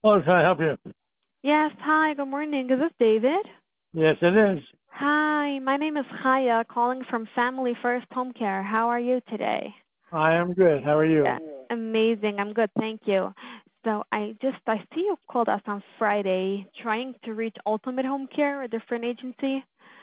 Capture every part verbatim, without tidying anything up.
Hello, can I help you? Yes, hi, good morning. Is this David? Yes, it is. Hi, my name is Chaya, calling from Family First Home Care. How are you today? I am good. How are Yeah, you? amazing. I'm good, thank you. So I just I see you called us on Friday trying to reach Ultimate Home Care, a different agency.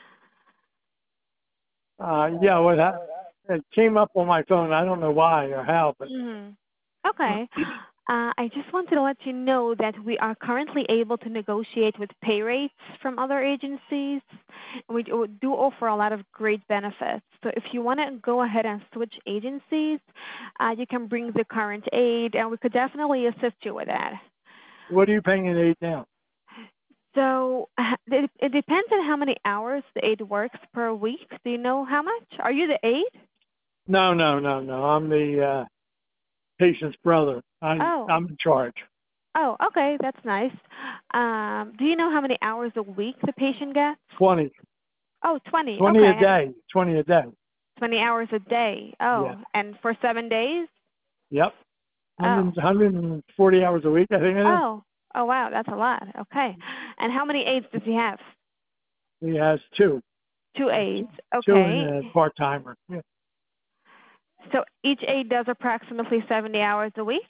Uh, yeah, what ha- it came up on my phone. I don't know why or how, but Mm-hmm. Okay. Uh, I just wanted to let you know that we are currently able to negotiate with pay rates from other agencies. We do do offer a lot of great benefits. So if you want to go ahead and switch agencies, uh, you can bring the current aid, and we could definitely assist you with that. what are you paying an aid now? So uh, it, it depends on how many hours the aid works per week. Do you know how much? Are you the aid? No, no, no, no. I'm the uh, patient's brother. I'm Oh, I'm in charge. oh, okay, that's nice. Um, do you know how many hours a week the patient gets? Twenty, Oh, twenty. twenty a Okay. And day. Twenty a day. twenty hours a day. Yeah. Oh, and for seven days? Yep. Oh. one hundred, one hundred forty hours a week, I think it is. Oh. Oh, wow. That's a lot. Okay. And how many aides does he have? He has two, Two aides. two and Okay. a part timer. Yeah. So each aide does approximately seventy hours a week?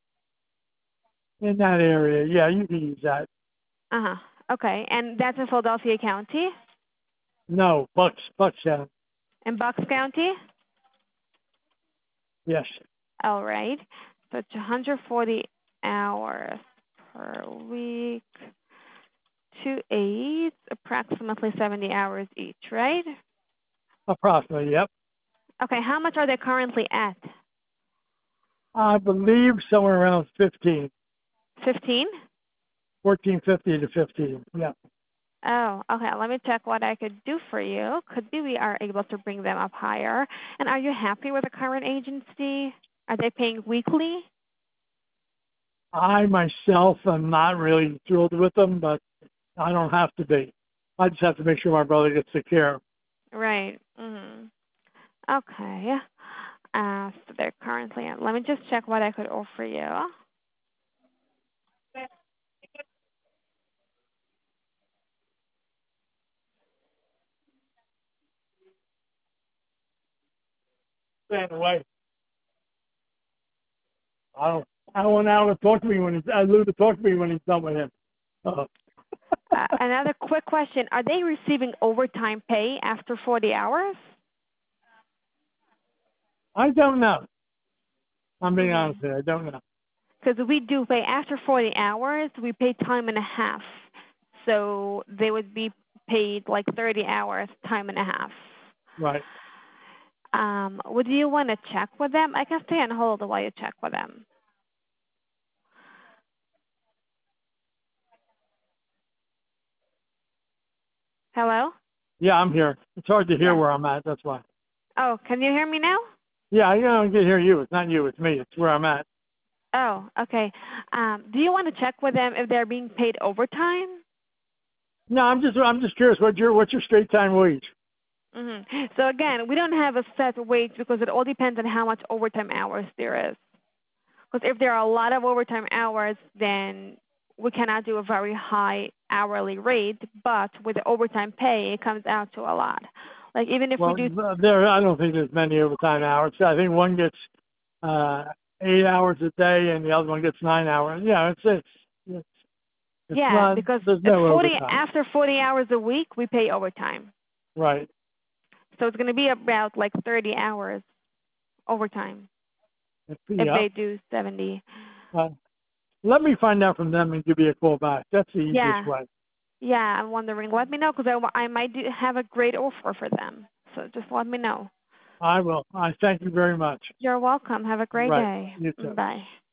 In that area, yeah, you can use that. Uh-huh. Okay. And that's in Philadelphia County? No, Bucks, Bucks, uh, In Bucks County? yes. All right. So it's one hundred forty hours per week. Two aides, approximately seventy hours each, right? Approximately, yep. Okay. How much are they currently at? I believe somewhere around fifteen, fifteen? fourteen fifty to fifteen. Yeah. Oh, okay. Let me check what I could do for you. Could be we are able to bring them up higher. And are you happy with the current agency? Are they paying weekly? I myself am not really thrilled with them, but I don't have to be. I just have to make sure my brother gets the care. Right. Mm-hmm. Okay. Uh, so they're currently at, let me just check what I could offer you. Stand away. I don't. I don't want Al to talk to me when he's. I Lou to talk to me when he's done with him. Uh, Uh, another quick question. Are they receiving overtime pay after forty hours? I don't know. I'm being Mm-hmm. honest with you. I don't know. Because we do pay after forty hours, we pay time and a half. So they would be paid like thirty hours, time and a half. Right. Um, would you want to check with them? I can stay on hold while you check with them. Hello? Yeah, I'm here. It's hard to hear Yeah. where I'm at. That's why. Oh, can you hear me now? Yeah, I don't get hear you. It's not you. It's me. It's where I'm at. Oh, okay. Um, do you want to check with them if they're being paid overtime? No, I'm just. I'm just curious. What's your What's your straight time wage? hmm So again, we don't have a set wage because it all depends on how much overtime hours there is. Because if there are a lot of overtime hours, then we cannot do a very high hourly rate. But with the overtime pay, it comes out to a lot. Like even if we Well, do, there. I don't think there's many overtime hours. I think one gets uh, eight hours a day, and the other one gets nine hours. Yeah, it's it's it's, it's yeah, not. because There's at no forty overtime. after forty hours a week, we pay overtime. Right. So it's going to be about like thirty hours overtime if Yep. they do seventy. Uh, let me find out from them and give you a call back. That's the easiest Yeah, way. yeah. I'm wondering. Let me know because I, wa- I might do have a great offer for them. So just let me know. I will. I thank you very much. You're welcome. Have a great Right. day. You too. Bye.